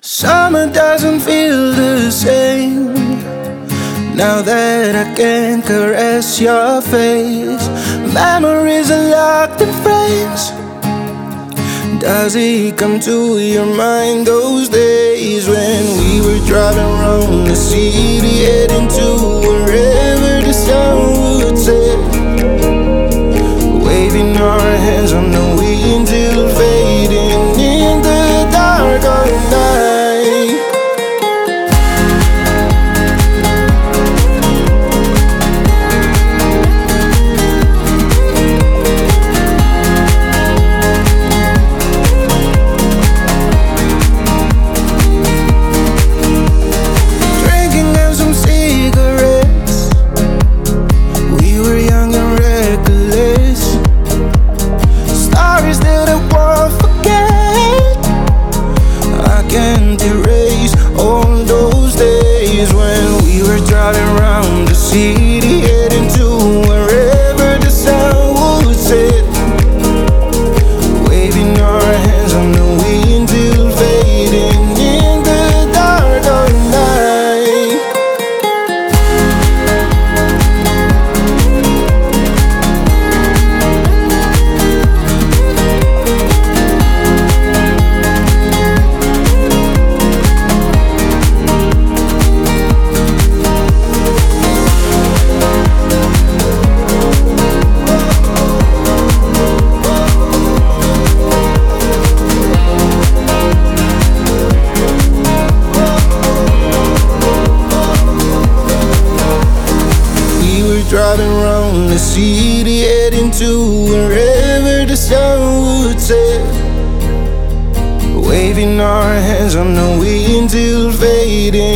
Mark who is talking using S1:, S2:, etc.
S1: Summer doesn't feel the same now that I can caress your face. Memories are locked in frames. Does it come to your mind those days when we were driving around the city, heading to wherever the sun would set, waving our hands on the wind till fading in the dark of the night. Driving around the city, heading to wherever the sun would set, waving our hands on the wind till fading in the dark of the night. Driving around the city, heading to wherever the sun would set, waving our hands on the wind till fading